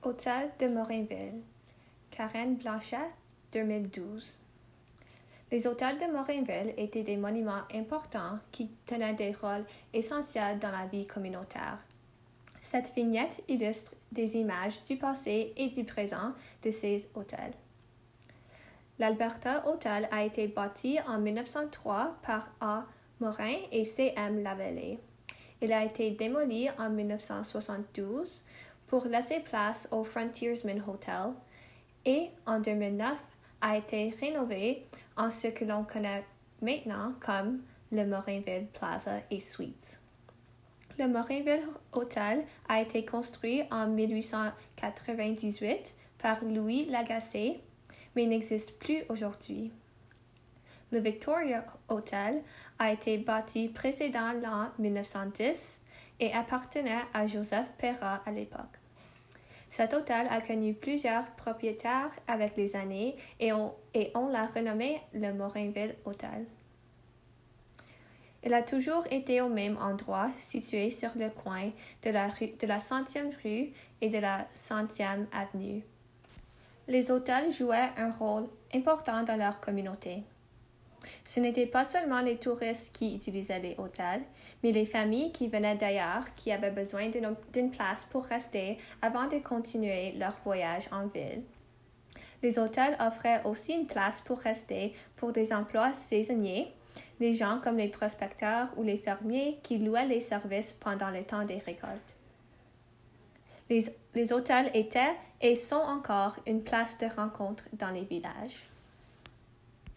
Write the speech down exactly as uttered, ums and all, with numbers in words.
Hôtel de Morinville, Karen Blanchet, deux mille douze. Les hôtels de Morinville étaient des monuments importants qui tenaient des rôles essentiels dans la vie communautaire. Cette vignette illustre des images du passé et du présent de ces hôtels. L'Alberta Hotel a été bâti en mille neuf cent trois par A. Morin et C M Lavallée. Il a été démoli en mille neuf cent soixante-douze pour laisser place au Frontiersman Hotel et en deux mille neuf a été rénové en ce que l'on connaît maintenant comme le Morinville Plaza et Suites. Le Morinville Hotel a été construit en mille huit cent quatre-vingt-dix-huit par Louis Lagacé, mais n'existe plus aujourd'hui. Le Victoria Hotel a été bâti précédant l'an mille neuf cent dix et appartenait à Joseph Perra à l'époque. Cet hôtel a connu plusieurs propriétaires avec les années et on, et on l'a renommé le Morinville Hotel. Il a toujours été au même endroit, situé sur le coin de la, rue, de la centième rue et de la centième avenue. Les hôtels jouaient un rôle important dans leur communauté. Ce n'étaient pas seulement les touristes qui utilisaient les hôtels, mais les familles qui venaient d'ailleurs qui avaient besoin d'une, d'une place pour rester avant de continuer leur voyage en ville. Les hôtels offraient aussi une place pour rester pour des emplois saisonniers, les gens comme les prospecteurs ou les fermiers qui louaient les services pendant le temps des récoltes. Les, les hôtels étaient et sont encore une place de rencontre dans les villages.